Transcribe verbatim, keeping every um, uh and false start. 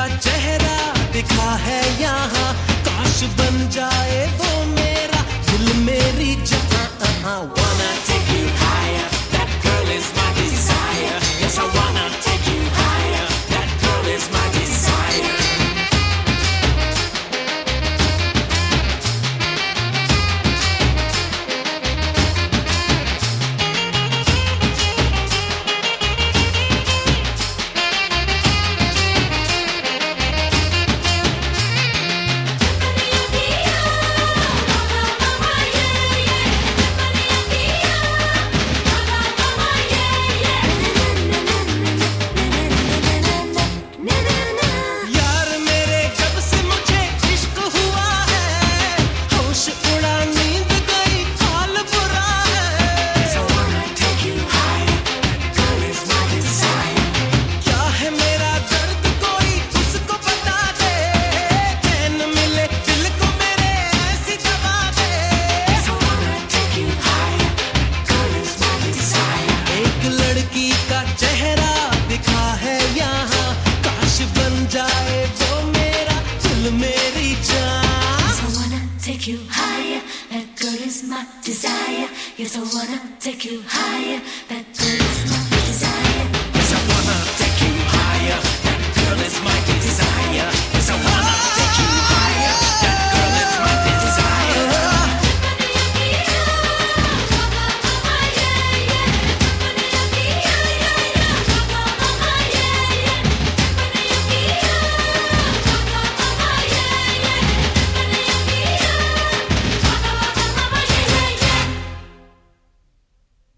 चेहरा दिखा है यहाँ, काश बन जाए वो मेरा दिल मेरी जहाँ. Wanna take you higher, that girl is my desire. Yes, I wanna take you higher, that girl is my desire. Take you higher, that girl is my desire. Yes, I wanna take you higher.